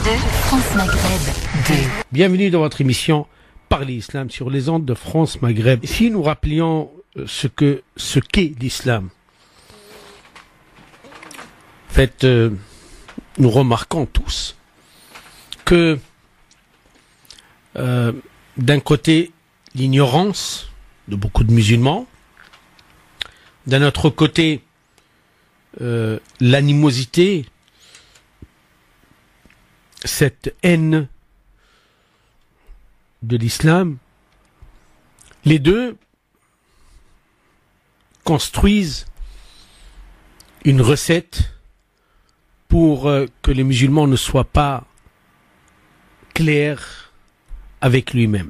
France Maghreb 2. Bienvenue dans votre émission Parler Islam sur les ondes de France Maghreb. Si nous rappelions ce qu'est l'islam, en fait, nous remarquons tous que d'un côté, l'ignorance de beaucoup de musulmans, d'un autre côté, l'animosité, cette haine de l'islam, les deux construisent une recette pour que les musulmans ne soient pas clairs avec lui-même.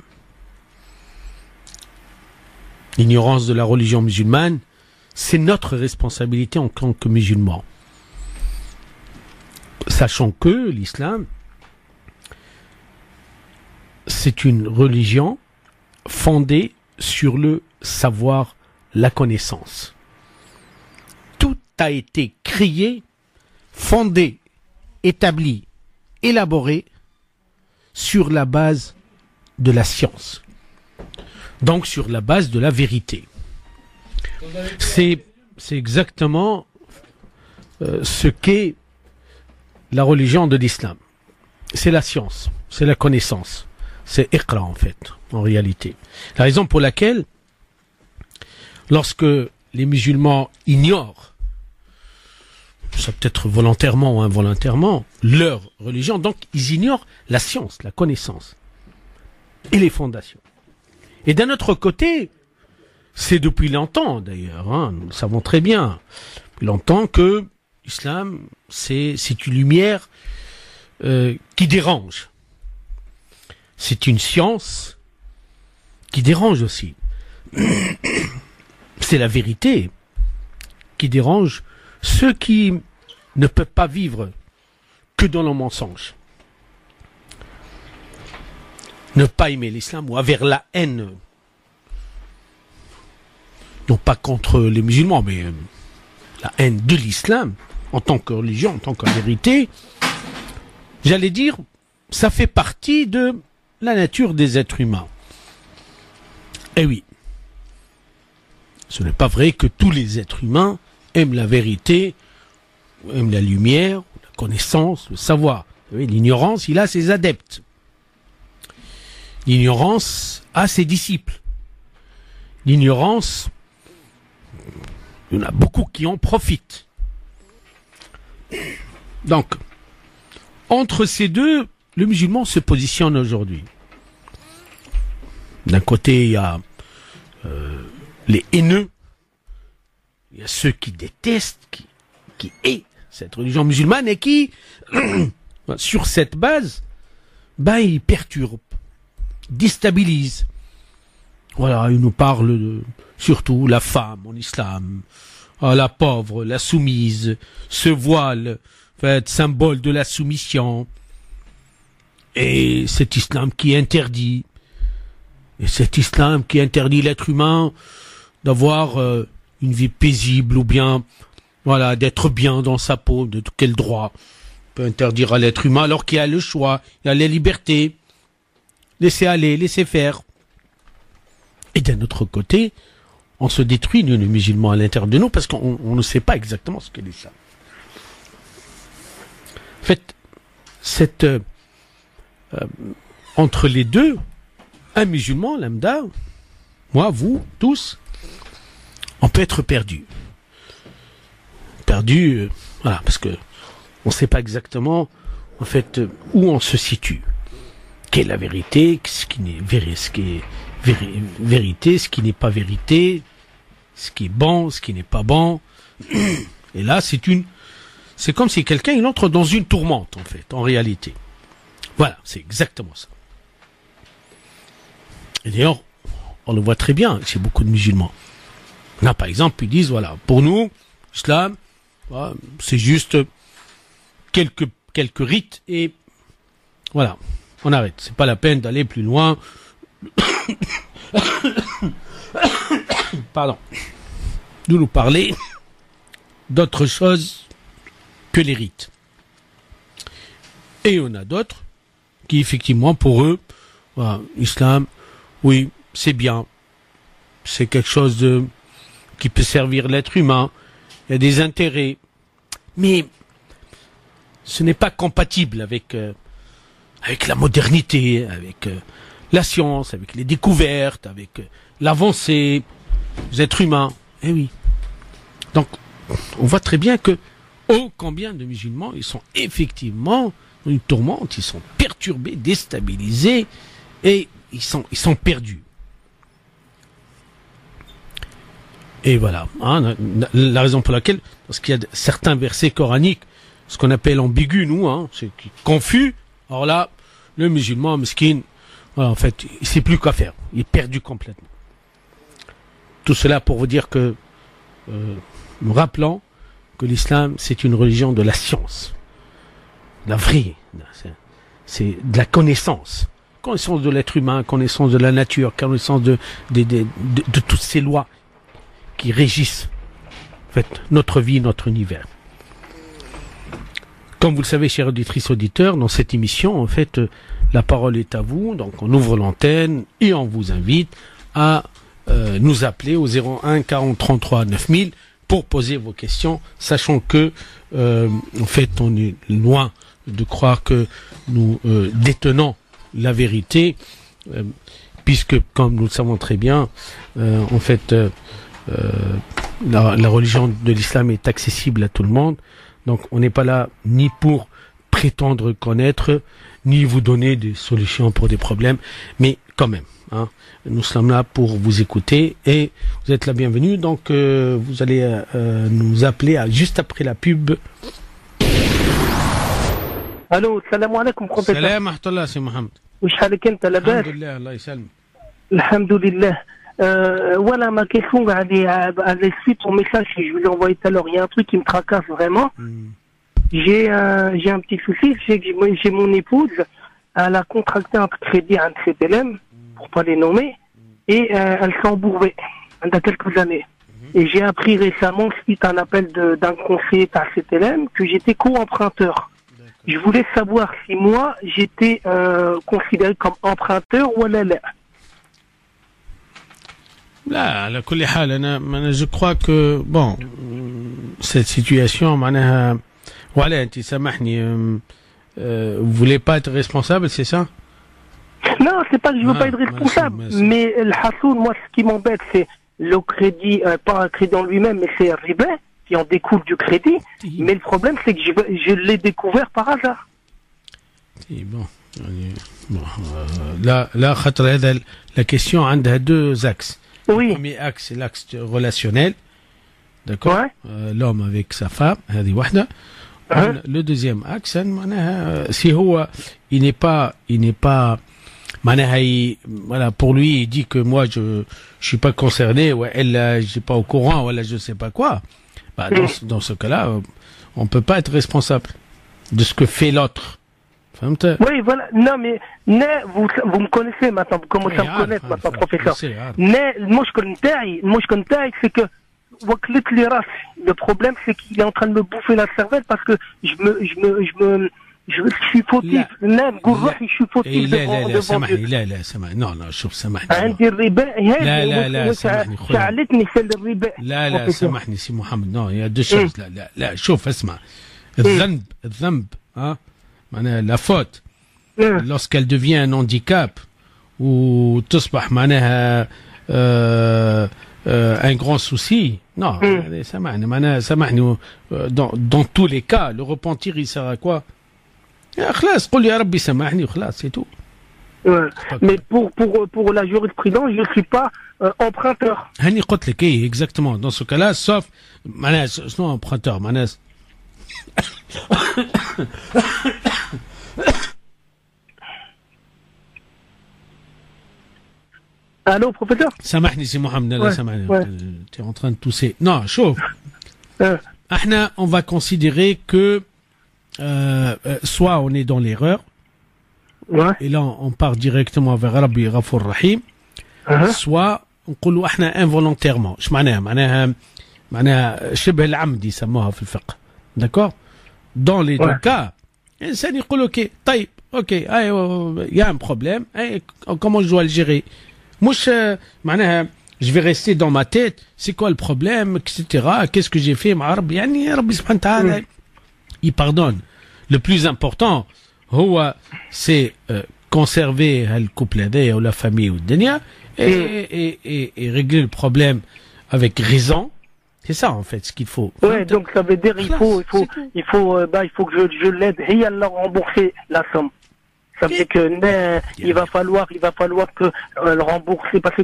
L'ignorance de la religion musulmane, c'est notre responsabilité en tant que musulmans. Sachant que l'islam, c'est une religion fondée sur le savoir, la connaissance. Tout a été créé, fondé, établi, élaboré sur la base de la science. Donc sur la base de la vérité. C'est exactement ce qu'est la religion de l'islam. C'est la science, c'est la connaissance. C'est Iqra en fait, en réalité. La raison pour laquelle, lorsque les musulmans ignorent, ça peut être volontairement ou involontairement, leur religion, donc ils ignorent la science, la connaissance et les fondations. Et d'un autre côté, c'est depuis longtemps d'ailleurs, nous le savons très bien, depuis longtemps que l'islam, c'est une lumière qui dérange. C'est une science qui dérange aussi. C'est la vérité qui dérange ceux qui ne peuvent pas vivre que dans le mensonge. Ne pas aimer l'islam ou avoir la haine, non pas contre les musulmans, mais la haine de l'islam en tant que religion, en tant que vérité, j'allais dire, ça fait partie de la nature des êtres humains. Eh oui, ce n'est pas vrai que tous les êtres humains aiment la vérité, aiment la lumière, la connaissance, le savoir. Vous savez, l'ignorance, il a ses adeptes. L'ignorance a ses disciples. L'ignorance, il y en a beaucoup qui en profitent. Donc, entre ces deux, le musulman se positionne aujourd'hui. D'un côté, il y a les haineux, il y a ceux qui détestent, qui haïssent cette religion musulmane et qui, sur cette base, ils perturbent, déstabilisent. Voilà, ils nous parlent de, surtout, la femme en islam, la pauvre, la soumise, ce voile, fait, symbole de la soumission, et cet islam qui interdit, l'être humain d'avoir une vie paisible ou bien, voilà, d'être bien dans sa peau. De quel droit on peut interdire à l'être humain alors qu'il y a le choix, il y a la liberté, laisser aller, laisser faire. Et d'un autre côté, on se détruit, nous, les musulmans, à l'intérieur de nous parce qu'on ne sait pas exactement ce qu'est l'islam. En fait, entre les deux, un musulman, lambda, moi, vous, tous, on peut être perdu. Perdu, voilà, parce que on ne sait pas exactement, en fait, où on se situe. Quelle est la vérité, ce qui est vérité, ce qui n'est pas vérité, ce qui est bon, ce qui n'est pas bon. Et là, c'est comme si quelqu'un, il entre dans une tourmente, en fait, en réalité. Voilà, c'est exactement ça. Et d'ailleurs, on le voit très bien chez beaucoup de musulmans. Là, par exemple, ils disent, voilà, pour nous, l'islam, voilà, c'est juste quelques rites et voilà, on arrête. C'est pas la peine d'aller plus loin. Pardon. De nous parler d'autre chose que les rites. Et il y en a d'autres qui, effectivement, pour eux, voilà, l'islam, oui, c'est bien. C'est quelque chose qui peut servir l'être humain. Il y a des intérêts. Mais ce n'est pas compatible avec la modernité, avec la science, avec les découvertes, avec l'avancée des êtres humains. Eh oui. Donc, on voit très bien que combien de musulmans, ils sont effectivement dans une tourmente, ils sont perturbés, déstabilisés, et ils sont perdus. Et voilà, hein, la raison pour laquelle, parce qu'il y a certains versets coraniques, ce qu'on appelle ambigus, nous, hein, c'est confus. Alors là, le musulman, mesquin, voilà, en fait, il sait plus quoi faire. Il est perdu complètement. Tout cela pour vous dire que, nous rappelons que l'islam, c'est une religion de la science. La vraie. C'est de la connaissance. Connaissance de l'être humain, connaissance de la nature, connaissance de toutes ces lois qui régissent, en fait, notre vie, notre univers. Comme vous le savez, chers auditrices, auditeurs, dans cette émission, en fait, la parole est à vous. Donc, on ouvre l'antenne et on vous invite à nous appeler au 01 40 33 9000 pour poser vos questions, sachant que, en fait, on est loin de croire que nous détenons la vérité, puisque, comme nous le savons très bien, en fait, la religion de l'islam est accessible à tout le monde. Donc, on n'est pas là ni pour prétendre connaître, ni vous donner des solutions pour des problèmes, mais quand même, hein, nous sommes là pour vous écouter et vous êtes la bienvenue. Donc, vous allez nous appeler juste après la pub. الو السلام عليكم بروفيسور. السلام ورحمة الله سي محمد. وش حالك انت لاباس؟ الحمد لله الله يسلمك. الحمد لله. Voilà ma question, elle suite au message que je lui ai envoyé tout à l'heure. Il y a un truc qui me tracasse vraiment. J'ai un petit souci, c'est que j'ai mon épouse, elle a contracté un crédit à un CTLM, pour pas les nommer, et elle s'est embourbée il y a quelques années. Et j'ai appris récemment, suite à un appel d'un conseiller à CTLM, que j'étais co-emprunteur. Je voulais savoir si moi, j'étais considéré comme emprunteur ou là. لا على كل حال أنا je crois que bon cette situation معناها voilà أنت سامحني vous voulez pas être responsable c'est ça? Non, c'est pas que je veux pas être responsable, mais le hassoun, moi ce qui m'embête c'est le crédit, pas un crédit en lui-même, mais c'est un riba qui en découle du crédit. Mais le problème c'est que je l'ai découvert par hasard. Bon, là خاطر هذا la question عندها deux axes. Oui. Le premier axe, c'est l'axe relationnel. D'accord? Ouais. L'homme avec sa femme, هذه واحدة. Le deuxième axe, معناها si هو il n'est pas معناها voilà, pour lui il dit que moi je suis pas concerné, ou elle je suis pas au courant, voilà, je sais pas quoi. Bah, dans ce cas-là, on peut pas être responsable de ce que fait l'autre. Oui, voilà. Non, mais vous me connaissez maintenant, vous commencez à me connaître maintenant, professeur. Moi, c'est que le problème, c'est qu'il est en train de me bouffer la cervelle parce que je suis fautif. Je suis fautif devant Dieu. لا سامحني non شوف سامحني عندي الربا لا سامحني شعلتني في الربا لا سامحني سي محمد non il y a deux choses لا شوف اسمع الذنب ها معناها la faute lorsqu'elle devient un handicap ou تصبح معناها un grand souci non سامحني dans tous les cas le repentir il sert à quoi خلاص قول يا ربي سامحني وخلاص c'est tout. Mais pour la jurisprudence je suis pas emprunteur. هاني قلت لك ايه exactement dans ce cas-là sauf معناها شنو emprunteur معناها Allô, professeur? سامحني سي محمد لا سامحني tu es en train de tousser non شوف احنا on va considérer que soit on est dans l'erreur et là on part directement vers Rabbi Ghafour Rahim soit نقولوا احنا involontairement ايش معناها شبه العمد يسموها في الفقه d'accord dans les deux cas الانسان يقول اوكي طيب اوكي il y a un problème comment je dois le gérer مش معناها je vais rester dans ma tête c'est quoi le problème etc qu'est-ce que j'ai fait مع ربي يعني ربي سبحانه وتعالى il pardonne le plus important هو c'est conserver le couple هذايا ولا famille والدنيا et régler le problème avec raison. C'est ça en fait ce qu'il faut. Ouais, donc ça veut dire il faut que je l'aide et elle a remboursé la somme. Ça veut dire que il va falloir que le rembourser parce que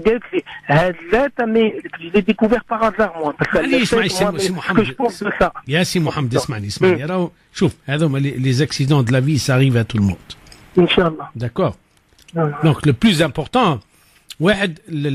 mais je l'ai découvert par hasard moi parce que je pense de ça. يا سي محمد اسمعني راهو شوف هذوما les accidents de la vie ça arrive à tout le monde. Inch'Allah. D'accord. Donc le plus important واحد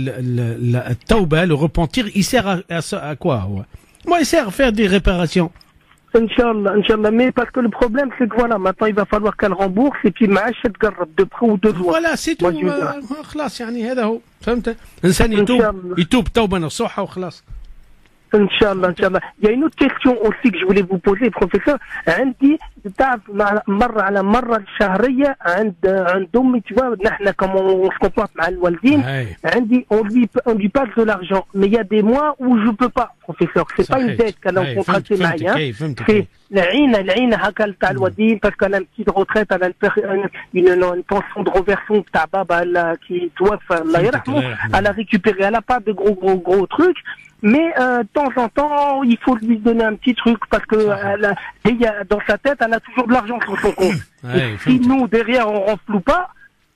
التوبة le repentir il sert à quoi هو moi il sert à faire des réparations. Inch'Allah, mais parce que le problème c'est que voilà, maintenant il va falloir qu'elle rembourse et puis معاش تقرب de près ou de loin. Voilà, c'est tout. خلاص يعني هذا هو فهمت الإنسان يتوب توبة نصوحة وخلاص. Inch'Allah. Il y a une autre question aussi que je voulais vous poser, professeur. عندي تعرف مرة على مرة الشهرية عند أمي tu vois نحن comme on se comporte مع الوالدين عندي on lui passe de l'argent mais il y a des mois où je peux pas professeur c'est pas une dette qu'elle a contractée معايا c'est العينة هكا تاع الوالدين parce qu'elle a une petite retraite elle a une pension de reversion تاع بابا qui توفى الله يرحمه elle a récupéré elle a pas de gros trucs. Mais de temps en temps, il faut lui donner un petit truc parce que dans sa tête, elle a toujours de l'argent sur son compte. Et si nous derrière on renfloue pas,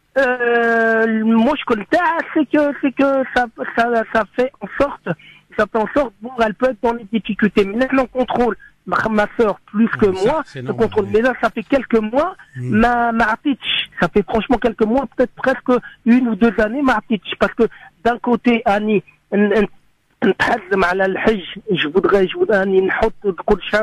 moi je connais c'est que ça fait en sorte bon, elle peut être dans les difficultés. Mais là, on contrôle. Ma sœur plus que moi, le contrôle. Mais là, ça fait quelques mois, ma artitch, ça fait franchement quelques mois, peut-être presque 1 ou 2 années, ma artitch, parce que d'un côté, Annie, نتحزم على الحج je voudrais اني نحط كل شهر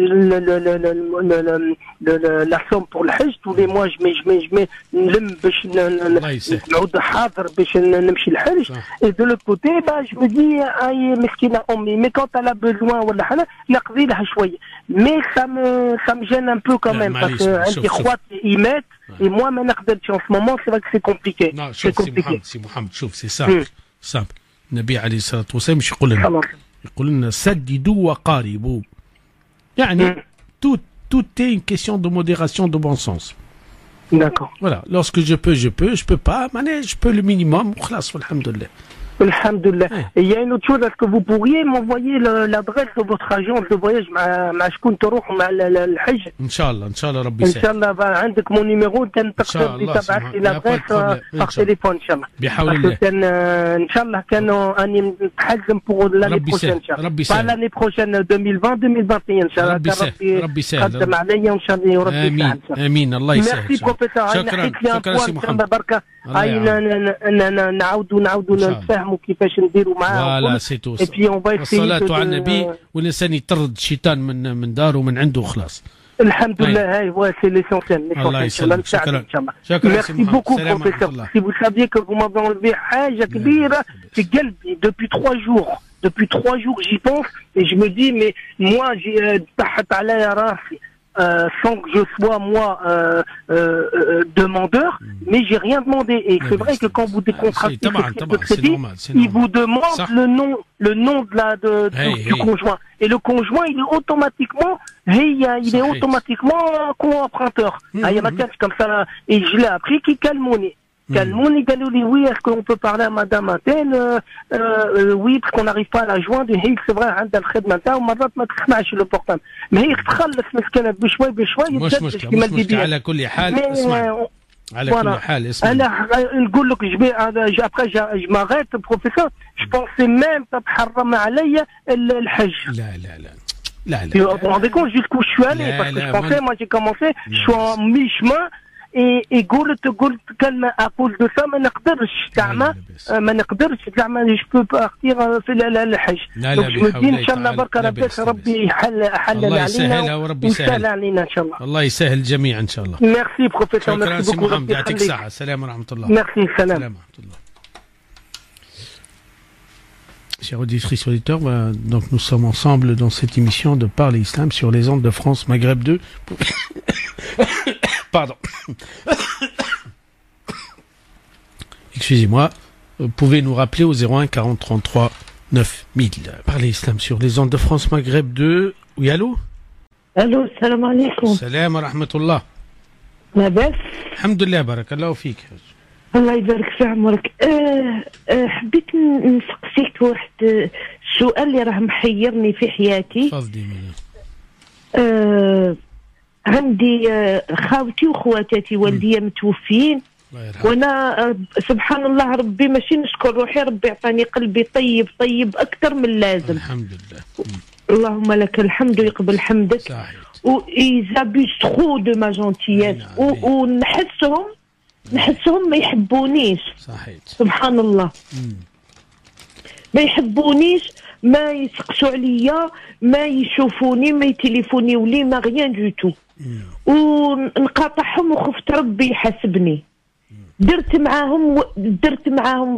la somme pour le حج tous les mois je mets نلم باش نعود حاضر باش نمشي الحج et de l'autre côté je me dis اي مسكينه امي mais quand elle a besoin ولا حاجه نقضي لها شويه mais ça me gêne un peu quand même parce que عندي خوات يمات et moi ما نقدرش en ce moment c'est vrai que c'est compliqué. Non, c'est محمد شوف c'est simple النبي عليه الصلاة والسلام مش يقول لنا سددوا وقاربوا يعني tout est une question de modération de bon sens. D'accord. Voilà, lorsque je peux pas, je peux le minimum خلاص والحمد لله. Alhamdulillah. Et il y a une autre chose, est-ce que vous pourriez m'envoyer l'adresse de votre agence de voyage مع شكون تروح مع الحج؟ إن شاء الله ربي يسهل. إن شاء الله عندك mon numéro تقدر تبعث لي l'adresse par téléphone إن شاء الله. بحول الله. إن شاء الله كانوا أني متحزم pour l'année prochaine إن شاء الله. ربي يسهل. pas l'année prochaine 2020 إن شاء الله. ربي يسهل. قدم علي وإن شاء الله وربي يسهل. آمين الله يسهل. Merci professeur. شكرا سي محمد. بركة. نعاودوا نتفاهموا كيفاش نديروا معاه. Voilà, c'est tout. والصلاة على النبي والإنسان يطرد الشيطان من داره ومن عنده خلاص. الحمد لله هاي c'est l'essentiel. الله يسلمك. شكرا. Merci beaucoup professeur. Si vous saviez que vous m'avez enlevé حاجة كبيرة في قلبي depuis 3 jours. Depuis 3 jours j'y pense et je me dis mais moi j'ai تحت عليا راسي. Sans que je sois moi demandeur, mais j'ai rien demandé. Et c'est vrai que quand vous décontractez le crédit, il vous demande le nom du conjoint. Et le conjoint, il est automatiquement co-emprunteur. Il y a ma carte comme ça, et je l'ai appris qui calmonné. Calmouni, Galouli, oui, est-ce qu'on peut parler à madame Athènes? Oui, parce qu'on n'arrive pas à la joindre. Et c'est vrai, عندها الخدمة نتاعو مرات ما تسمعش لو بورتابل. ما هي تخلص مسكينة بشوي مش مشكلة على كل حال اسمع. على كل حال اسمع. أنا نقول لك après je m'arrête professeur. Je pensais même تتحرم عليا الحج. لا. Vous vous rendez compte jusqu'où je suis allé? Parce que je pensais, moi j'ai commencé, je suis en mi-chemin. Et قلت كان à cause de ça ما نقدرش زعما je peux partir في الحج. donc je me dis ان شاء الله بركة ربي يحلل علينا ويسهل علينا ان شاء الله. الله يسهل الجميع ان شاء الله. merci professeur. شكرا سي محمد يعطيك الصحة. السلام ورحمة الله. merci salam. ورحمة الله. Chers auditrices et auditeurs, donc nous sommes ensemble dans cette émission de Parler Islam sur les ondes de France Maghreb 2. Pardon. Excusez-moi. Vous pouvez nous rappeler au 01 40 33 9000. Parlez islam sur les ondes de France Maghreb 2. Oui, allô? الو السلام عليكم. السلام ورحمة الله. لاباس؟ الحمد لله بارك الله فيك. الله يبارك في عمرك. حبيت نسقسيك واحد السؤال اللي راه محيرني في حياتي. تفضلي. عندي خاوتي وخواتاتي والديا متوفيين، الله يرحمه. وانا سبحان الله ربي ماشي نشكر روحي، ربي عطاني قلبي طيب اكثر من اللازم. الحمد لله. اللهم لك الحمد ويقبل حمدك. صحيح. ils abusent trop de ma gentillesse ونحسهم ما يحبونيش. صحيح. سبحان الله. ما يحبونيش، ما يسقسوا عليا، ما يشوفوني، ما يتليفونيو لي، ما غيان دو تو. ونقاطعهم وخفت ربي يحاسبني. درت معاهم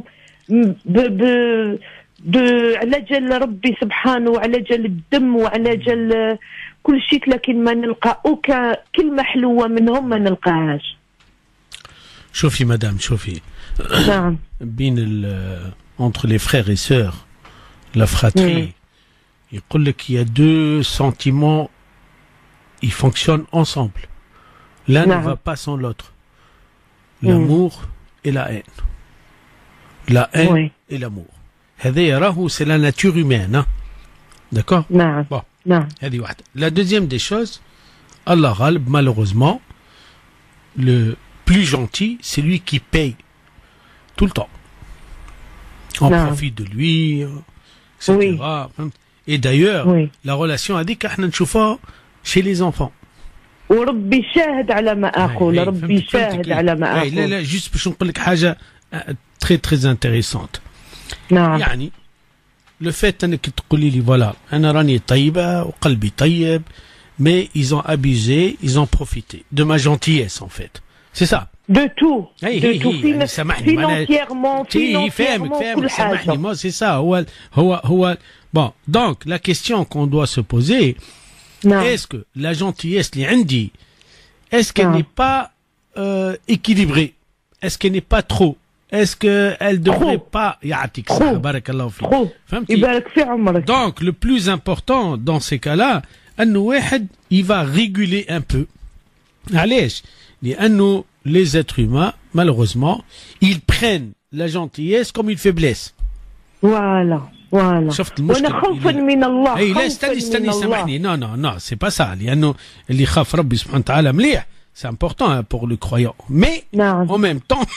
على جال ربي سبحانه، وعلى جال الدم، وعلى جال كل شيء، لكن ما نلقى كلمة حلوة منهم ما نلقاهاش. شوفي مدام، شوفي. نعم. entre les frères et sœurs, la fratrie, يقول لك il y a deux sentiments, ils fonctionnent ensemble. L'un ne va pas sans l'autre. L'amour et la haine. La haine et l'amour. هذا يراه c'est la nature humaine, hein? D'accord? نعم. Bon. نعم. هذه واحدة. La deuxième des choses, Allah ghalb, malheureusement, le plus gentil, c'est lui qui paye tout le temps. On profite de lui, etc. Oui. Et d'ailleurs, la relation a dit qu'aḥna نشوفها chez les enfants. وربي شاهد على ما أقول، ربي شاهد على ما أقول. لا juste باش نقول لك حاجة très très intéressante. نعم. يعني le fait انك تقولي لي voilà انا راني طيبة وقلبي طيب، mais ils ont abusé, ils ont profité de ma gentillesse en fait. C'est ça. De tout. De tout. Financièrement, كل حاجة. Moi c'est ça. هو bon, donc la question qu'on doit se poser, est-ce que la gentillesse اللي عندي, est-ce qu'elle n'est pas équilibrée? Est-ce qu'elle n'est pas trop? Est-ce qu'elle devrait pas يعطيك الصحة بارك الله فيك. يبارك في عمرك. Donc le plus important dans ces cas-là, أنه واحد il va réguler un peu. علاش؟ لأنه les êtres humains, malheureusement, ils prennent la gentillesse comme une faiblesse. Voilà. شفت المشكلة. وانا خوفا من الله. اي لا استني سامحني. Non, c'est pas ça. لأنه اللي يخاف ربي سبحانه وتعالى مليح. C'est important hein, pour le croyant. Mais en même temps,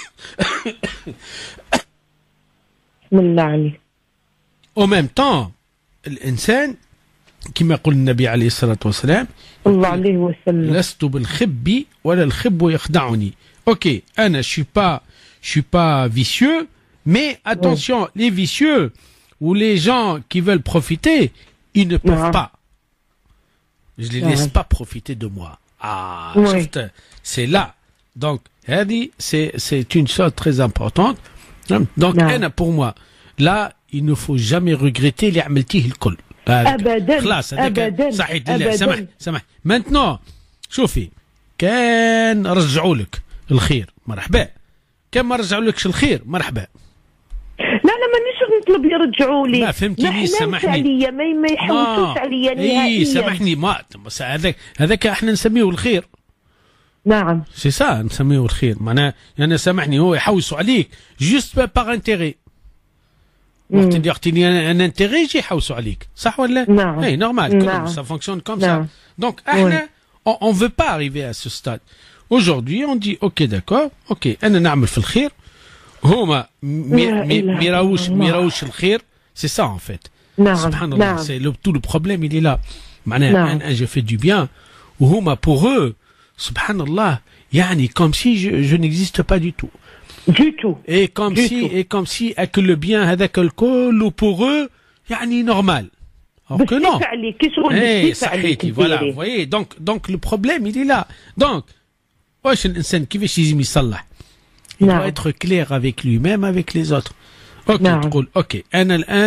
en même temps, الإنسان كما يقول النبي عليه الصلاة والسلام الله عليه وسلم لست بالخب ولا الخب يخدعني. Ok, أنا je suis pas vicieux, mais attention, les vicieux ou les gens qui veulent profiter, ils ne peuvent pas. Je les laisse pas profiter de moi. Ah, c'est là. Donc, c'est une chose très importante. Donc, pour moi, là, il ne faut jamais regretter les عملتيه الكل. خلاص هذاك صحيح. لا سمح. Maintenant, شوفي كان رجعوا لك الخير مرحبا، كان ما رجعوا لكش الخير مرحبا. لا مانيش نطلب يرجعوا لي. ما فهمتني. سامحني. ما يحوسوش عليا نهائيا. سامحني. ما هذاك احنا نسميه الخير. نعم. سي سا نسميه الخير. معناها يعني سامحني هو يحوسوا عليك جوست باغ انتيغي. وقت اللي يعطيني ان انتيغي يجي يحوسوا عليك، صح ولا؟ نعم. اي نورمال. Ça fonctionne comme ça. Donc احنا on veut pas arriver à ce stade. Aujourd'hui on dit ok d'accord, ok انا نعمل في الخير، هما ميراوش الخير. C'est ça en fait. Subhanallah, c'est tout le problème il est là. معناها je fais du bien وهما pour eux subhanallah يعني comme si je n'existe pas du tout. Du tout. Et comme si que le bien هذاك الكل pour eux يعني normal. Alors que non. صحيتي voilà. Vous voyez donc le problème il est là. Donc واش الانسان كيفاش يجي يصلح؟ Il doit être clair avec lui-même, avec les autres. Ok, تقول ok أنا الآن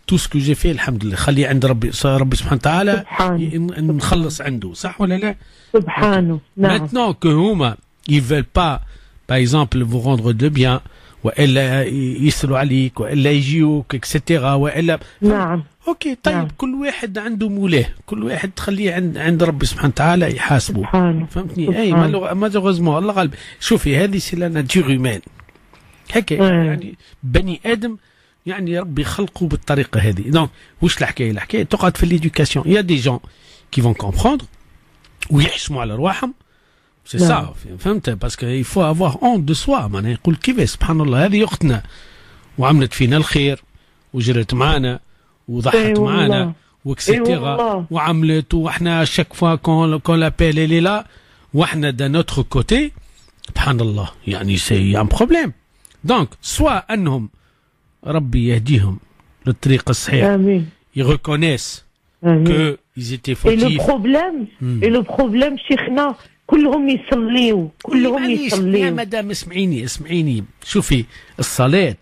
tout ce que j'ai fait الحمد لله خليه عند ربي سبحانه وتعالى نخلص عنده صح ولا لا سبحانه نعم. Maintenant que هما ils veulent pas par exemple vous rendre de bien والا يسألوا عليك والا يجيوك etc والا نعم اوكي طيب نعم. كل واحد عنده مولاه كل واحد تخليه عند ربي سبحانه وتعالى يحاسبه سبحانه فهمتني اي مالوغوزمون الله غالب شوفي هذه سي لا ناتور هيومان هكا يعني بني ادم يعني ربي خلقه بالطريقه هذه دونك واش الحكايه تقعد في ليدوكاسيون يا دي جون كي فون كومبروندر ويحشموا على رواحهم سي سا فهمت باسكو il faut avoir honte de soi معناها يقول كيفاش سبحان الله هذه اختنا وعملت فينا الخير وجرت معنا وضحت معنا وكسيتيرا وعملت واحنا شاك فوا كون لابيل اللي لا واحنا دا نوتر كوتي سبحان الله يعني سي ان بروبليم دونك سوا انهم ربي يهديهم للطريق الصحيح امين يريكونيس que ils étaient fautifs et le problème شيخنا كلهم يصليوا يا مدام اسمعيني شوفي الصلاة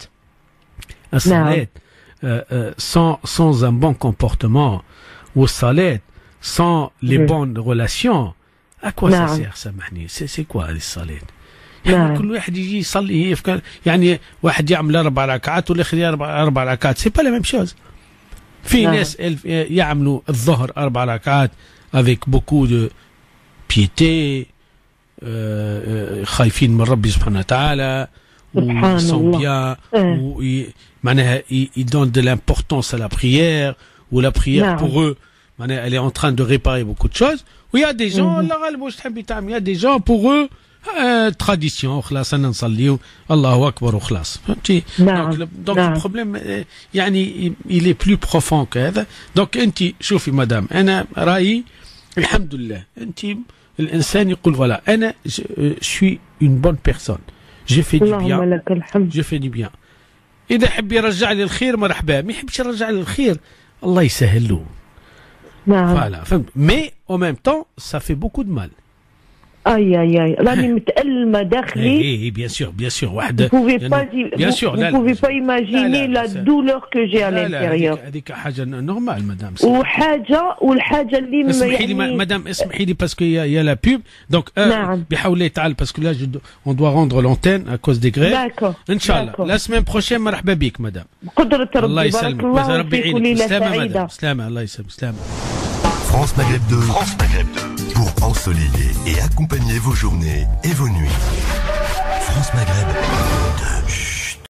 sans un bon comportement ou الصلاة sans les bonnes relations à quoi ça sert سامحني c'est quoi الصلاة يعني كل واحد يجي يصلي يعني واحد يعمل 4 ركعات والاخر 4 ركعات c'est pas la même chose في ناس يعملوا الظهر 4 ركعات avec beaucoup de piété خايفين من ربي سبحانه وتعالى سبحان الله معناها ils donnent de l'importance à la prière ou la prière pour eux معناها elle est en train de réparer beaucoup de choses و il y a des gens الله غالب واش تحبي تعمل il y a des gens pour eux tradition خلاص انا نصلي الله اكبر وخلاص فهمتي donc le problème يعني il est plus profond que هذا donc انت شوفي مدام انا رايي الحمد لله انت الانسان يقول voilà انا je suis une bonne personne je fais du bien je fais du bien اذا حب يرجع لي الخير مرحبا ما يحبش يرجع لي الخير الله يسهل له voilà فهمت mais en même temps ça fait beaucoup de mal aïe راني متألمة داخلي bien sûr واحد bien sûr vous pouvez pas imaginer la douleur que j'ai à l'intérieur هذيك حاجة نورمال مدام والحاجة اللي اسمحي لي مدام اسمحي لي باسكو يا لا بوب دونك بحول الله تعالى باسكو لا on doit rendre l'antenne à cause des grèves ان شاء الله la semaine prochaine مرحبا بك مدام بقدرة ربي الله يسلمك ربي يعينك سلامة مدام سلامة الله يسلمك سلامة France Maghreb 2 pour ensoleiller et accompagner vos journées et vos nuits. France Maghreb 2